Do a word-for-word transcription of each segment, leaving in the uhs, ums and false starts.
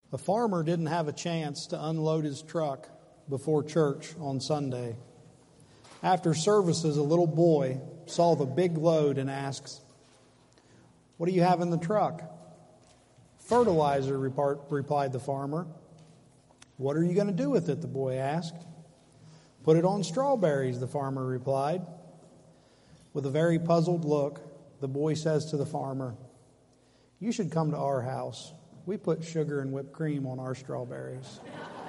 A farmer didn't have a chance to unload his truck before church on Sunday. After services, a little boy saw the big load and asks, "What do you have in the truck?" "Fertilizer," replied the farmer. "What are you going to do with it?" the boy asked. "Put it on strawberries," the farmer replied. With a very puzzled look, the boy says to the farmer, "You should come to our house. We put sugar and whipped cream on our strawberries."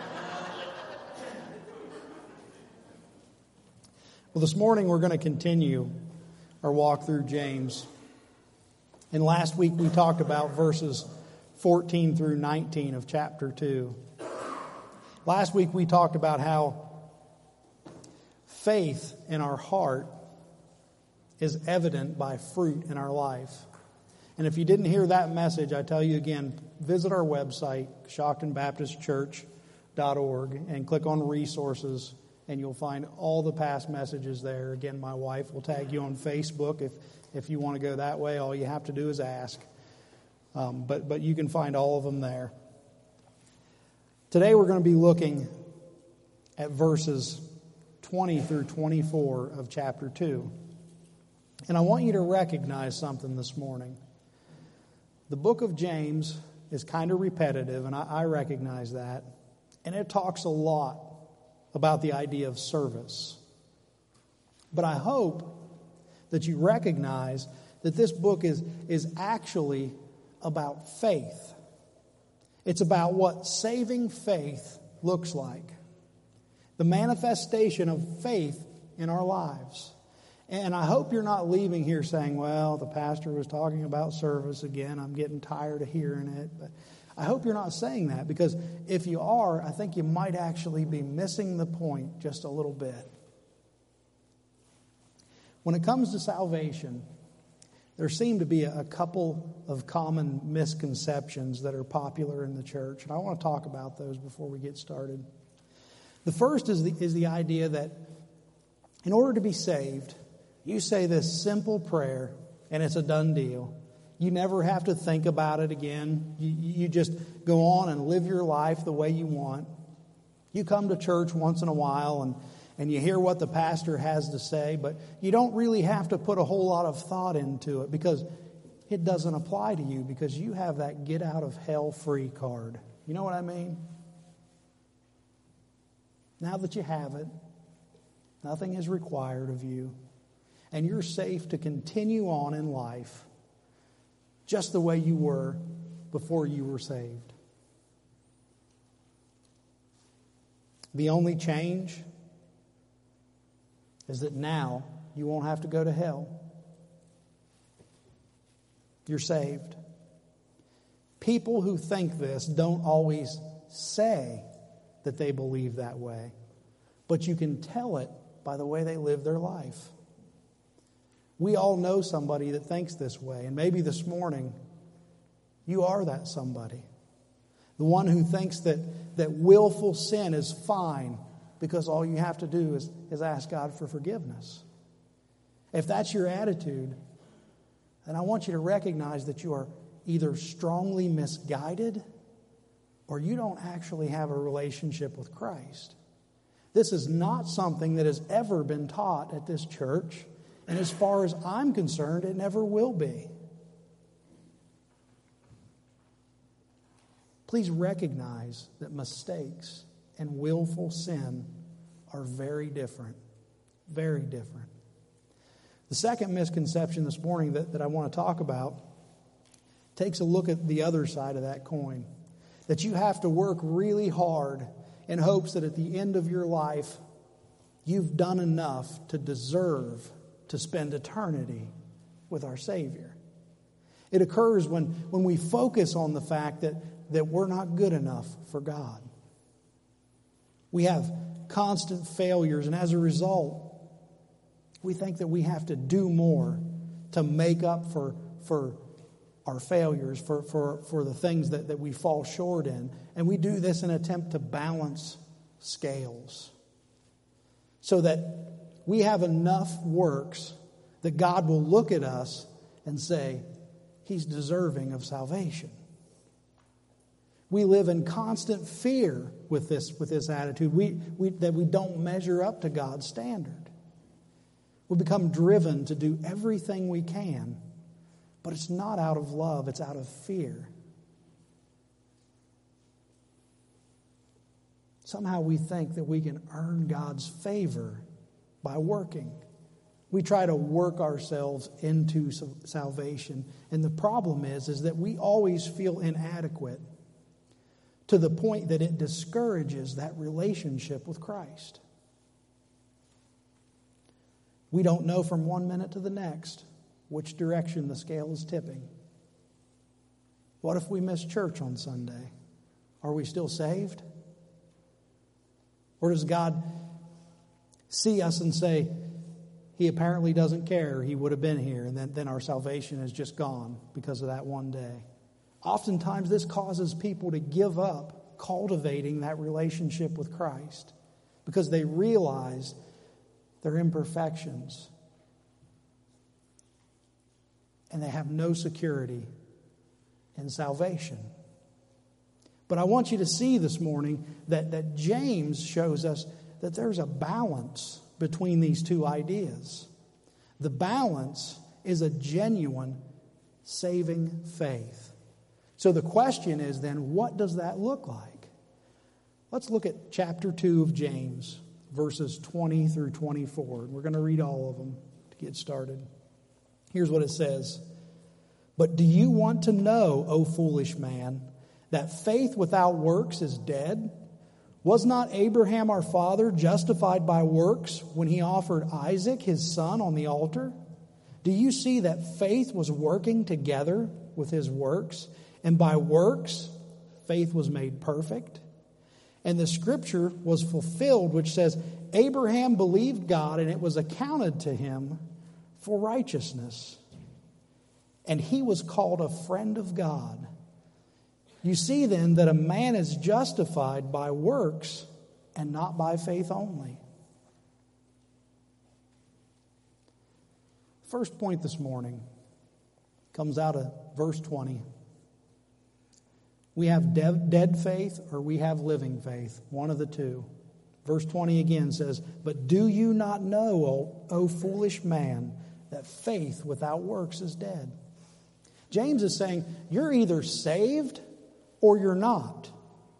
Well, this morning we're going to continue our walk through James. And last week we talked about verses fourteen through nineteen of chapter two. Last week we talked about how faith in our heart is evident by fruit in our life. And if you didn't hear that message, I tell you again, visit our website, Shockton Baptist Church dot org, and click on resources, and you'll find all the past messages there. Again, my wife will tag you on Facebook. If if you want to go that way, all you have to do is ask. Um, but, but you can find all of them there. Today we're going to be looking at verses twenty through twenty-four of chapter two. And I want you to recognize something this morning. The book of James is kind of repetitive, and I, I recognize that. And it talks a lot about the idea of service. But I hope that you recognize that this book is, is actually about faith. It's about what saving faith looks like. The manifestation of faith in our lives. And I hope you're not leaving here saying, "Well, the pastor was talking about service again. I'm getting tired of hearing it." But I hope you're not saying that, because if you are, I think you might actually be missing the point just a little bit. When it comes to salvation, there seem to be a couple of common misconceptions that are popular in the church, and I want to talk about those before we get started. The first is the, is the idea that in order to be saved, you say this simple prayer, and it's a done deal. You never have to think about it again. You, you just go on and live your life the way you want. You come to church once in a while, and, and you hear what the pastor has to say, but you don't really have to put a whole lot of thought into it, because it doesn't apply to you, because you have that get out of hell free card. You know what I mean? Now that you have it, nothing is required of you. And you're safe to continue on in life just the way you were before you were saved. The only change is that now you won't have to go to hell. You're saved. People who think this don't always say that they believe that way, but you can tell it by the way they live their life. We all know somebody that thinks this way, and maybe this morning you are that somebody. The one who thinks that, that willful sin is fine because all you have to do is, is ask God for forgiveness. If that's your attitude, then I want you to recognize that you are either strongly misguided or you don't actually have a relationship with Christ. This is not something that has ever been taught at this church. And as far as I'm concerned, it never will be. Please recognize that mistakes and willful sin are very different. Very different. The second misconception this morning that, that I want to talk about takes a look at the other side of that coin. That you have to work really hard in hopes that at the end of your life, you've done enough to deserve to spend eternity with our Savior. It occurs when, when we focus on the fact that, that we're not good enough for God. We have constant failures, and as a result, we think that we have to do more to make up for, for our failures, for, for, for the things that, that we fall short in. And we do this in an attempt to balance scales so that we have enough works that God will look at us and say, He's deserving of salvation. We live in constant fear with this, with this attitude, we, we, that we don't measure up to God's standard. We become driven to do everything we can, but it's not out of love, it's out of fear. Somehow we think that we can earn God's favor by working. We try to work ourselves into salvation. And the problem is, is that we always feel inadequate to the point that it discourages that relationship with Christ. We don't know from one minute to the next which direction the scale is tipping. What if we miss church on Sunday? Are we still saved? Or does God see us and say, He apparently doesn't care, He would have been here, and then, then our salvation is just gone because of that one day? Oftentimes this causes people to give up cultivating that relationship with Christ because they realize their imperfections and they have no security in salvation. But I want you to see this morning that, that James shows us that there's a balance between these two ideas. The balance is a genuine saving faith. So the question is then, what does that look like? Let's look at chapter two of James, verses twenty through twenty-four. We're going to read all of them to get started. Here's what it says. But do you want to know, O foolish man, that faith without works is dead? Was not Abraham our father justified by works when he offered Isaac his son on the altar? Do you see that faith was working together with his works? And by works, faith was made perfect. And the scripture was fulfilled, which says, Abraham believed God, and it was accounted to him for righteousness. And he was called a friend of God. You see then that a man is justified by works and not by faith only. First point this morning comes out of verse twenty. We have dead, dead faith or we have living faith, one of the two. Verse twenty again says, But do you not know, O, o foolish man, that faith without works is dead? James is saying, you're either saved or you're not.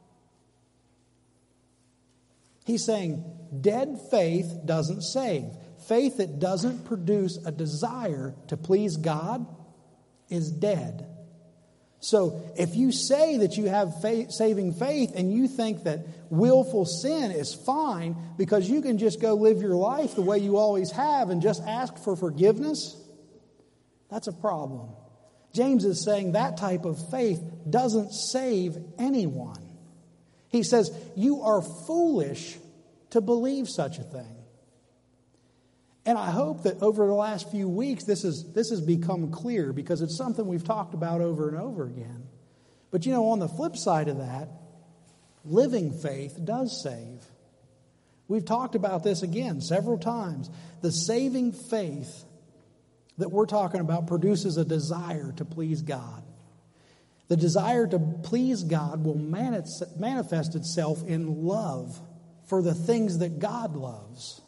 He's saying, dead faith doesn't save. Faith that doesn't produce a desire to please God is dead. So if you say that you have faith, saving faith and you think that willful sin is fine because you can just go live your life the way you always have and just ask for forgiveness, that's a problem. James is saying that type of faith doesn't save anyone. He says, you are foolish to believe such a thing. And I hope that over the last few weeks, this is this has become clear because it's something we've talked about over and over again. But you know, on the flip side of that, living faith does save. We've talked about this again several times. The saving faith that we're talking about produces a desire to please God. The desire to please God will manifest itself in love for the things that God loves.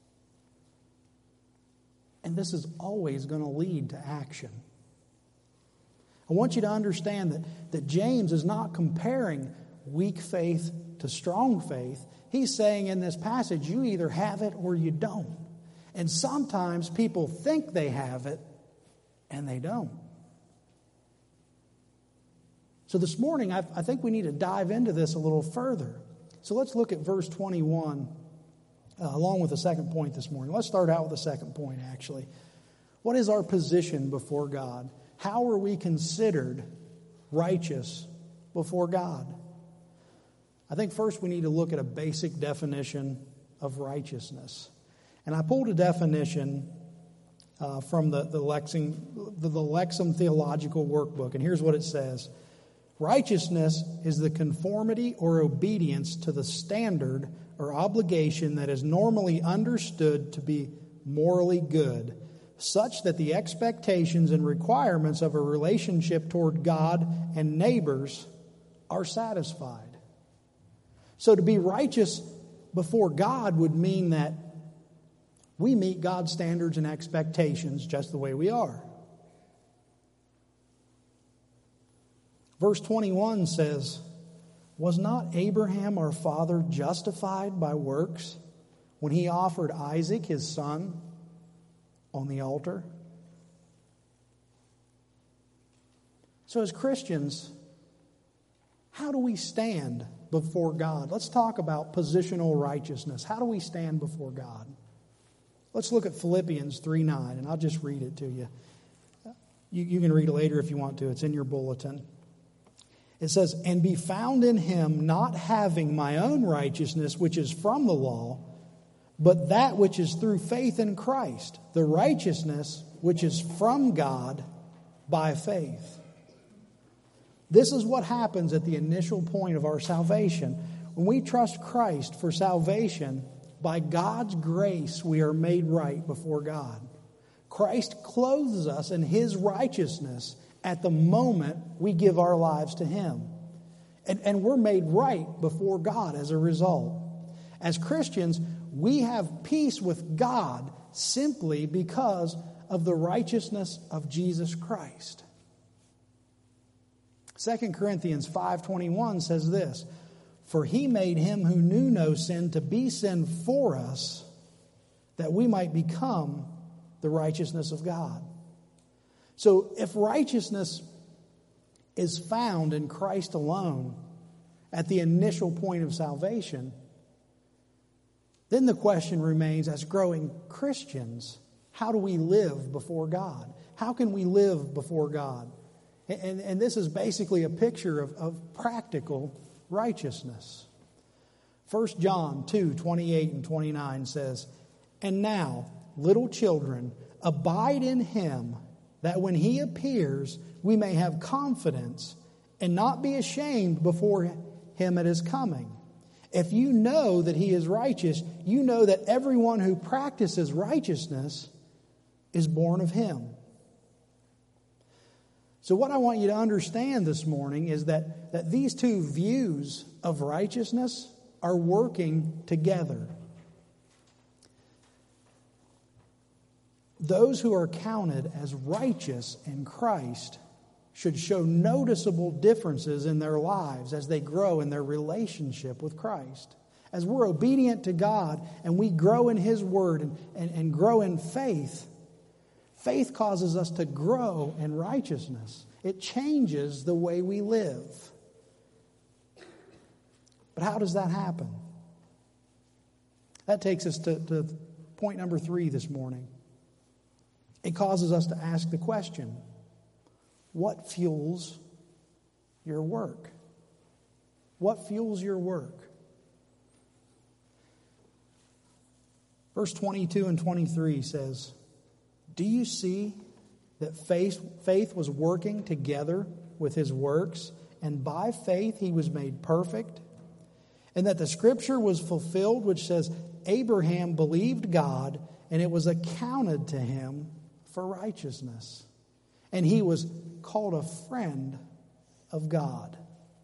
And this is always going to lead to action. I want you to understand that, that James is not comparing weak faith to strong faith. He's saying in this passage, you either have it or you don't. And sometimes people think they have it and they don't. So this morning, I, I think we need to dive into this a little further. So let's look at verse twenty-one. Uh, along with the second point this morning. Let's start out with the second point, actually. What is our position before God? How are we considered righteous before God? I think first we need to look at a basic definition of righteousness. And I pulled a definition uh, from the, the, Lexing, the, the Lexham Theological Workbook. And here's what it says. Righteousness is the conformity or obedience to the standard or obligation that is normally understood to be morally good, such that the expectations and requirements of a relationship toward God and neighbors are satisfied. So to be righteous before God would mean that we meet God's standards and expectations just the way we are. Verse twenty-one says, "Was not Abraham our father justified by works when he offered Isaac his son on the altar?" So as Christians, how do we stand before God? Let's talk about positional righteousness. How do we stand before God? Let's look at Philippians three nine, and I'll just read it to you. you. You can read it later if you want to. It's in your bulletin. It says, "And be found in him, not having my own righteousness, which is from the law, but that which is through faith in Christ, the righteousness which is from God by faith." This is what happens at the initial point of our salvation. When we trust Christ for salvation, by God's grace we are made right before God. Christ clothes us in his righteousness at the moment we give our lives to him. And, and we're made right before God as a result. As Christians, we have peace with God simply because of the righteousness of Jesus Christ. Second Corinthians five twenty-one says this, "For he made him who knew no sin to be sin for us, that we might become the righteousness of God." So if righteousness is found in Christ alone at the initial point of salvation, then the question remains, as growing Christians, how do we live before God? How can we live before God? And, and this is basically a picture of, of practical righteousness. First John two twenty-eight and twenty-nine says, "And now, little children, abide in him, that when he appears, we may have confidence and not be ashamed before him at his coming. If you know that he is righteous, you know that everyone who practices righteousness is born of him." So what I want you to understand this morning is that, that these two views of righteousness are working together. Those who are counted as righteous in Christ should show noticeable differences in their lives as they grow in their relationship with Christ. As we're obedient to God and we grow in his word and, and, and grow in faith, faith causes us to grow in righteousness. It changes the way we live. But how does that happen? That takes us to, to point number three this morning. It causes us to ask the question, what fuels your work? What fuels your work? Verse twenty-two and twenty-three says, "Do you see that faith, faith was working together with his works, and by faith he was made perfect? And that the scripture was fulfilled, which says, Abraham believed God, and it was accounted to him for righteousness. And he was called a friend of God."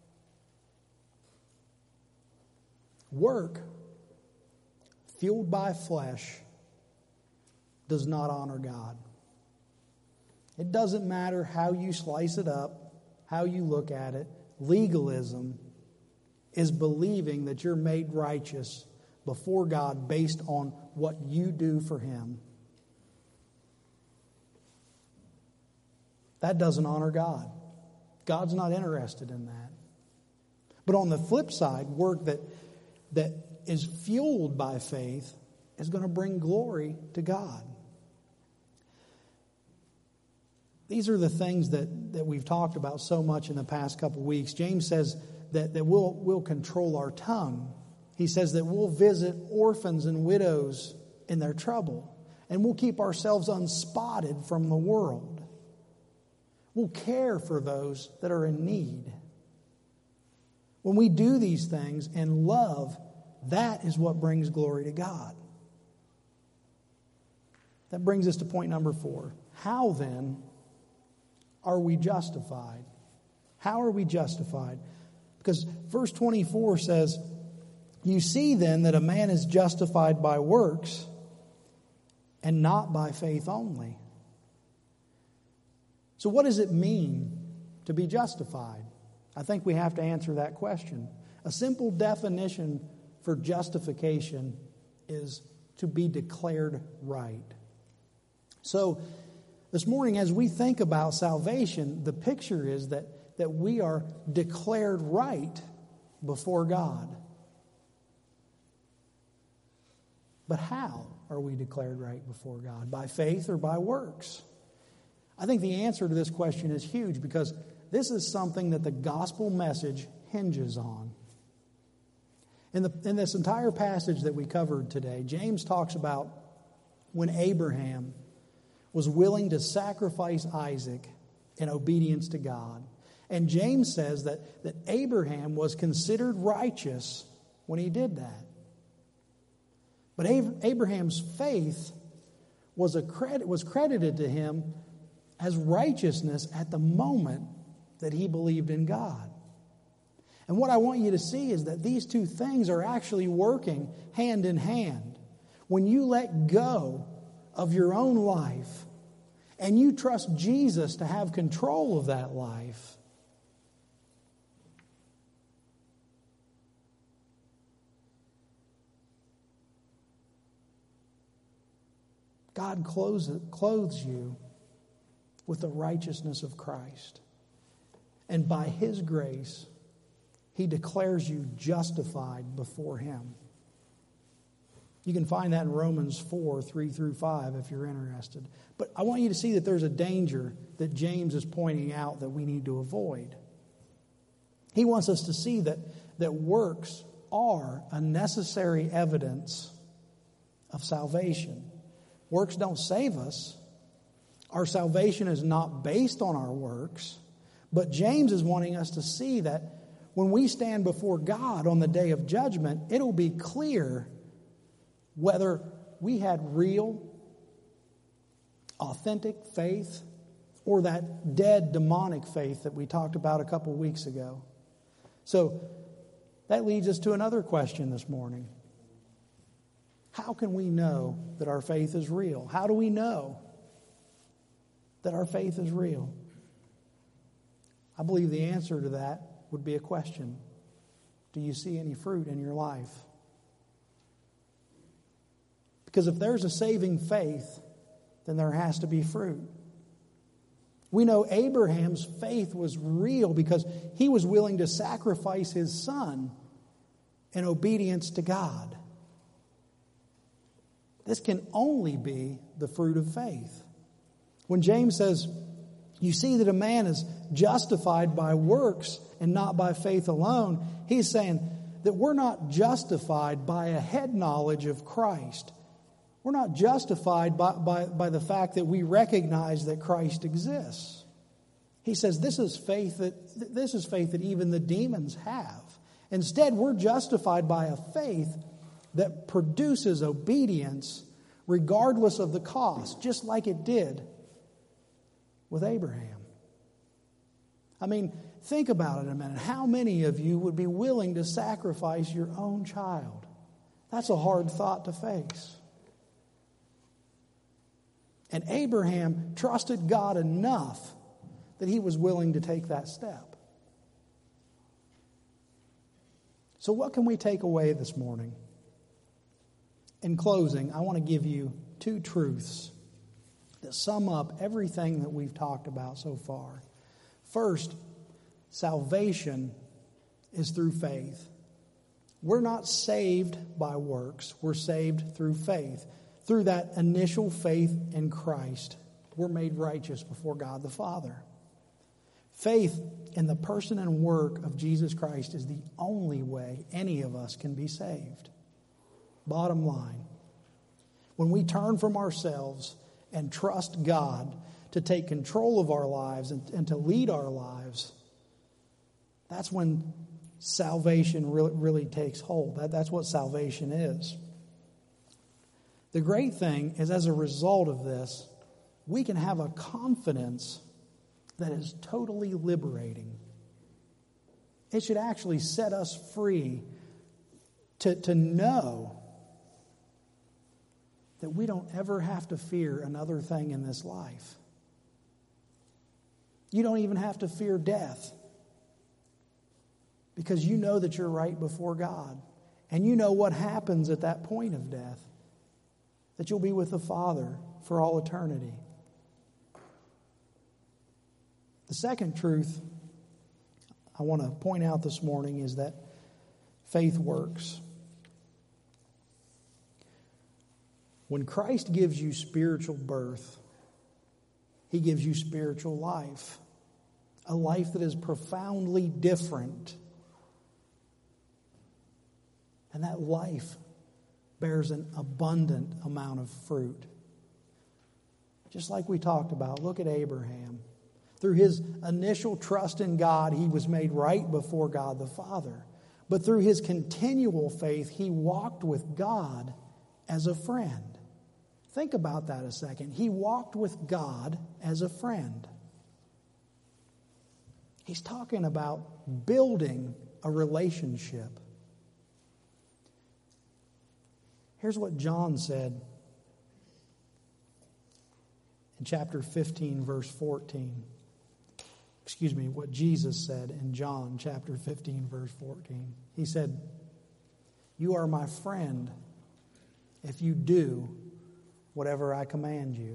Work fueled by flesh does not honor God. It doesn't matter how you slice it up, how you look at it. Legalism is believing that you're made righteous before God based on what you do for him. That doesn't honor God. God's not interested in that. But on the flip side, work that, that is fueled by faith is going to bring glory to God. These are the things that, that we've talked about so much in the past couple of weeks. James says that, that we'll, we'll control our tongue. He says that we'll visit orphans and widows in their trouble. And we'll keep ourselves unspotted from the world. We'll care for those that are in need. When we do these things and love, that is what brings glory to God. That brings us to point number four. How then are we justified? How are we justified? Because verse twenty-four says, "You see then that a man is justified by works and not by faith only." So what does it mean to be justified? I think we have to answer that question. A simple definition for justification is to be declared right. So this morning, as we think about salvation, the picture is that, that we are declared right before God. But how are we declared right before God? By faith or by works? I think the answer to this question is huge, because this is something that the gospel message hinges on. In, the, in this entire passage that we covered today, James talks about when Abraham was willing to sacrifice Isaac in obedience to God. And James says that, that Abraham was considered righteous when he did that. But Abraham's faith was, a credit, was credited to him as righteousness at the moment that he believed in God. And what I want you to see is that these two things are actually working hand in hand. When you let go of your own life and you trust Jesus to have control of that life, God clothes, clothes you with the righteousness of Christ. And by His grace, He declares you justified before Him. You can find that in Romans four, three through five if you're interested. But I want you to see that there's a danger that James is pointing out that we need to avoid. He wants us to see that, that works are a necessary evidence of salvation. Works don't save us. Our salvation is not based on our works. But James is wanting us to see that when we stand before God on the day of judgment, it'll be clear whether we had real, authentic faith or that dead demonic faith that we talked about a couple weeks ago. So that leads us to another question this morning. How can we know that our faith is real? How do we know that our faith is real? I believe the answer to that would be a question. Do you see any fruit in your life? Because if there's a saving faith, then there has to be fruit. We know Abraham's faith was real because he was willing to sacrifice his son in obedience to God. This can only be the fruit of faith. When James says, "You see that a man is justified by works and not by faith alone," he's saying that we're not justified by a head knowledge of Christ. We're not justified by, by, by the fact that we recognize that Christ exists. He says this is faith that this is faith that even the demons have. Instead, we're justified by a faith that produces obedience regardless of the cost, just like it did with Abraham. I mean, think about it a minute. How many of you would be willing to sacrifice your own child? That's a hard thought to face. And Abraham trusted God enough that he was willing to take that step. So what can we take away this morning? In closing, I want to give you two truths that sum up everything that we've talked about so far. First, salvation is through faith. We're not saved by works. We're saved through faith. Through that initial faith in Christ, we're made righteous before God the Father. Faith in the person and work of Jesus Christ is the only way any of us can be saved. Bottom line, when we turn from ourselves and trust God to take control of our lives and, and to lead our lives, that's when salvation really, really takes hold. That, that's what salvation is. The great thing is, as a result of this, we can have a confidence that is totally liberating. It should actually set us free to, to know that we don't ever have to fear another thing in this life. You don't even have to fear death, because you know that you're right before God. And you know what happens at that point of death, that you'll be with the Father for all eternity. The second truth I want to point out this morning is that faith works. When Christ gives you spiritual birth, He gives you spiritual life, a life that is profoundly different. And that life bears an abundant amount of fruit. Just like we talked about, look at Abraham. Through his initial trust in God, he was made right before God the Father. But through his continual faith, he walked with God as a friend. Think about that a second. He walked with God as a friend. He's talking about building a relationship. Here's what John said in chapter fifteen, verse fourteen. Excuse me, what Jesus said in John chapter fifteen, verse fourteen. He said, "You are my friend if you do whatever I command you."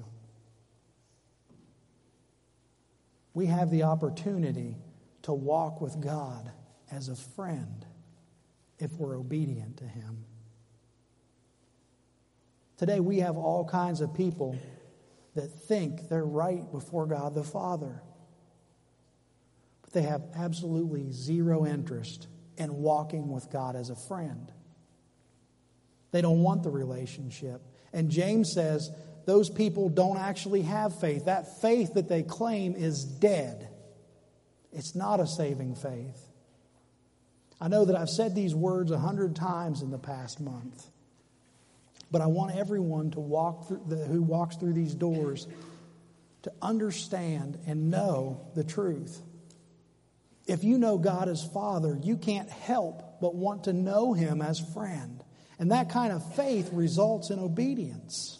We have the opportunity to walk with God as a friend if we're obedient to Him. Today we have all kinds of people that think they're right before God the Father. But they have absolutely zero interest in walking with God as a friend. They don't want the relationship. And James says those people don't actually have faith. That faith that they claim is dead. It's not a saving faith. I know that I've said these words a hundred times in the past month. But I want everyone to walk through the, who walks through these doors to understand and know the truth. If you know God as Father, you can't help but want to know Him as friend. And that kind of faith results in obedience.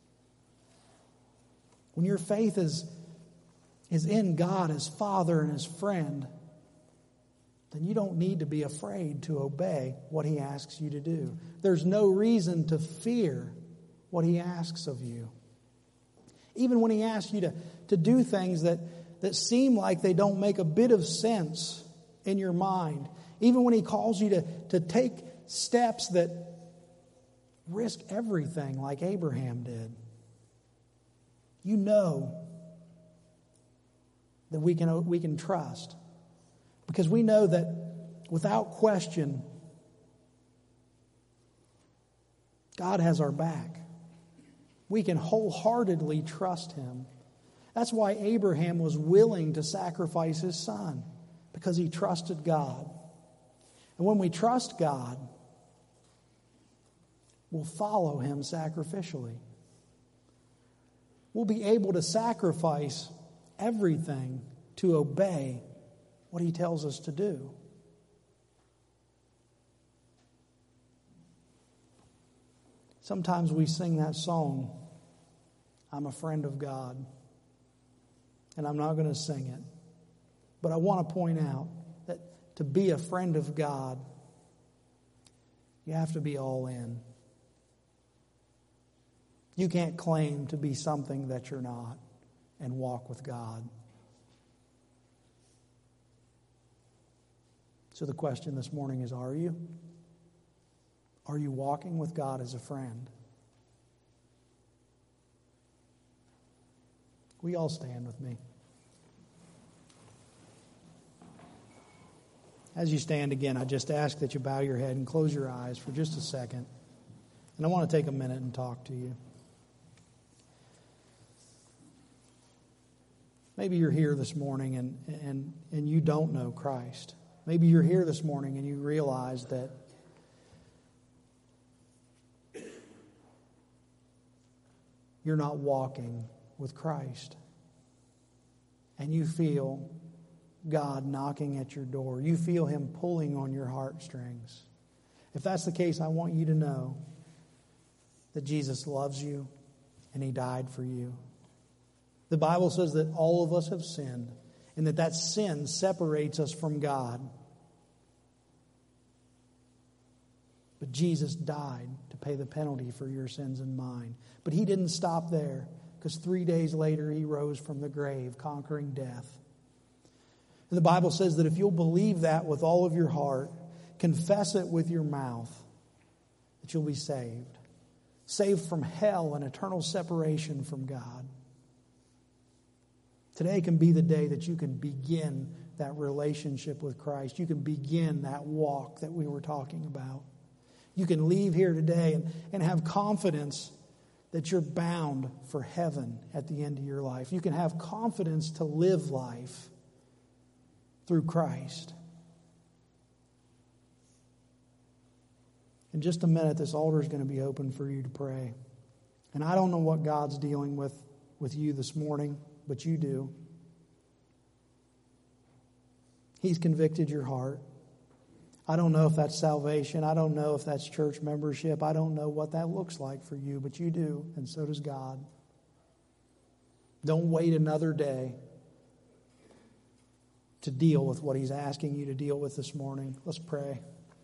When your faith is, is in God as Father and as friend, then you don't need to be afraid to obey what He asks you to do. There's no reason to fear what He asks of you. Even when He asks you to, to do things that, that seem like they don't make a bit of sense in your mind. Even when He calls you to, to take steps that risk everything like Abraham did. You know that we can, we can trust. Because we know that without question, God has our back. We can wholeheartedly trust Him. That's why Abraham was willing to sacrifice his son, because he trusted God. And when we trust God, we'll follow Him sacrificially. We'll be able to sacrifice everything to obey what He tells us to do. Sometimes we sing that song, "I'm a friend of God," and I'm not going to sing it. But I want to point out that to be a friend of God, you have to be all in. You can't claim to be something that you're not and walk with God. So the question this morning is, are you? Are you walking with God as a friend? Will you all stand with me? As you stand again, I just ask that you bow your head and close your eyes for just a second. And I want to take a minute and talk to you. Maybe you're here this morning and, and, and you don't know Christ. Maybe you're here this morning and you realize that you're not walking with Christ. And you feel God knocking at your door. You feel Him pulling on your heartstrings. If that's the case, I want you to know that Jesus loves you and He died for you. The Bible says that all of us have sinned and that that sin separates us from God. But Jesus died to pay the penalty for your sins and mine. But He didn't stop there, because three days later He rose from the grave, conquering death. And the Bible says that if you'll believe that with all of your heart, confess it with your mouth, that you'll be saved. Saved from hell and eternal separation from God. Today can be the day that you can begin that relationship with Christ. You can begin that walk that we were talking about. You can leave here today and, and have confidence that you're bound for heaven at the end of your life. You can have confidence to live life through Christ. In just a minute, this altar is going to be open for you to pray. And I don't know what God's dealing with with you this morning, but you do. He's convicted your heart. I don't know if that's salvation. I don't know if that's church membership. I don't know what that looks like for you, but you do, and so does God. Don't wait another day to deal with what He's asking you to deal with this morning. Let's pray.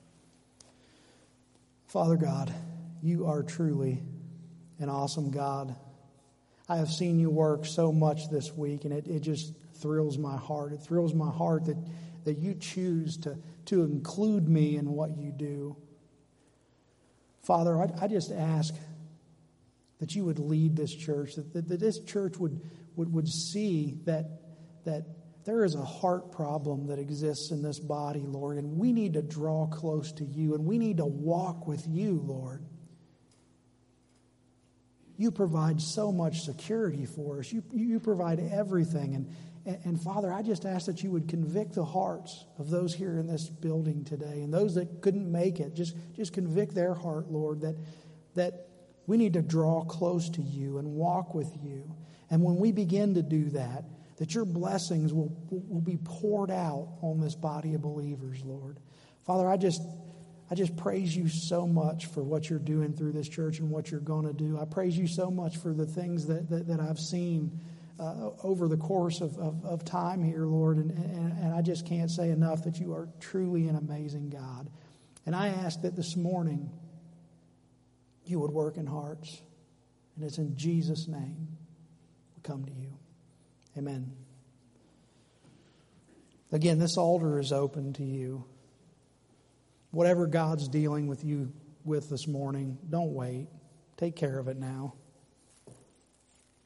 Father God, You are truly an awesome God. I have seen You work so much this week, and it, it just thrills my heart. It thrills my heart that, that You choose to, to include me in what You do. Father, I, I just ask that You would lead this church, that, that, that this church would, would, would see that, that there is a heart problem that exists in this body, Lord, and we need to draw close to You, and we need to walk with You, Lord. You provide so much security for us. You, you provide everything. And, and, and Father, I just ask that You would convict the hearts of those here in this building today and those that couldn't make it. Just, just convict their heart, Lord, that, that we need to draw close to You and walk with You. And when we begin to do that, that Your blessings will, will be poured out on this body of believers, Lord. Father, I just... I just praise You so much for what You're doing through this church and what You're going to do. I praise You so much for the things that, that, that I've seen uh, over the course of, of, of time here, Lord. And, and, and I just can't say enough that You are truly an amazing God. And I ask that this morning You would work in hearts. And it's in Jesus' name we come to You. Amen. Again, this altar is open to you. Whatever God's dealing with you with this morning, don't wait. Take care of it now.